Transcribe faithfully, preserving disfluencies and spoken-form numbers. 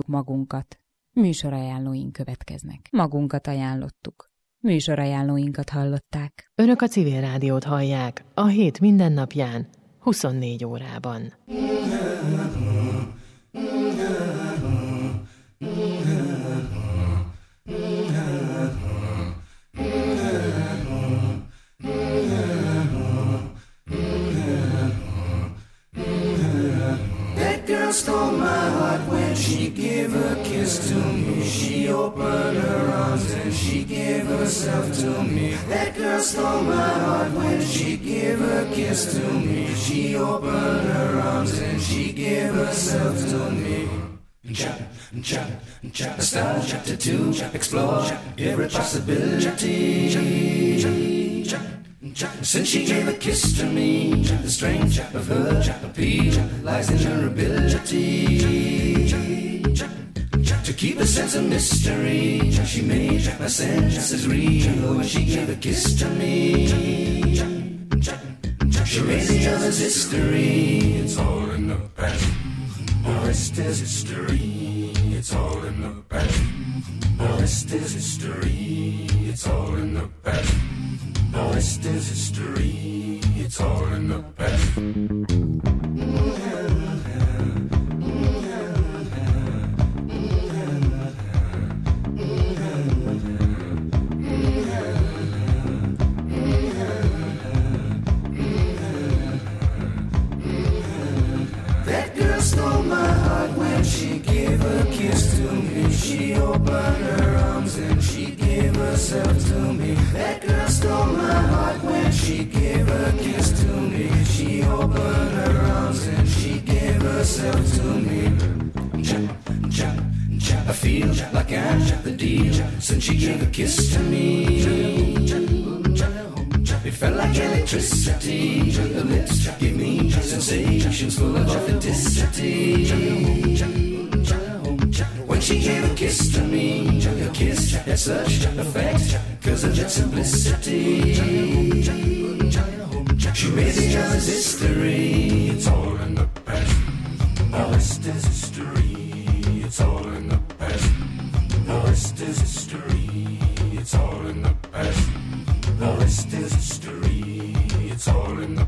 magunkat. Műsorajánlóink következnek. Magunkat ajánlottuk. Műsorajánlóinkat hallották. Önök a Civil Rádiót hallják a hét mindennapján, huszonnégy órában. Girl stole my heart when she gave a kiss to me. She opened her arms and she gave herself to me. That girl stole my heart when she gave a kiss to me. She opened her arms and she gave herself to me. Chop, chop, chop. Start chapter two. Explore every possibility. Since she gave a kiss to me, the strength of her appeal lies in her ability to keep a sense of mystery. She made my senses real when she gave a kiss to me. She made the other's history. It's all in the past. The rest is history. It's all in the past. The rest is history. It's all in the past. The rest is history. It's all in the past. That girl stole my heart when she gave a kiss to me. She opened her arms and she gave herself to me. That girl stole my heart when she gave a kiss to me. She opened her arms and she gave herself to me. Chop, chop, chop. I feel like I'm the deal since she gave a kiss to me. It felt like electricity. Her lips gave me sensations full of authenticity. When she gave a kiss to me, her kiss had such effect because of its simplicity. She made the other's history. It's all in the past. The rest is history. It's all in the past. The rest is history. It's all in the past. The rest is history. It's all in the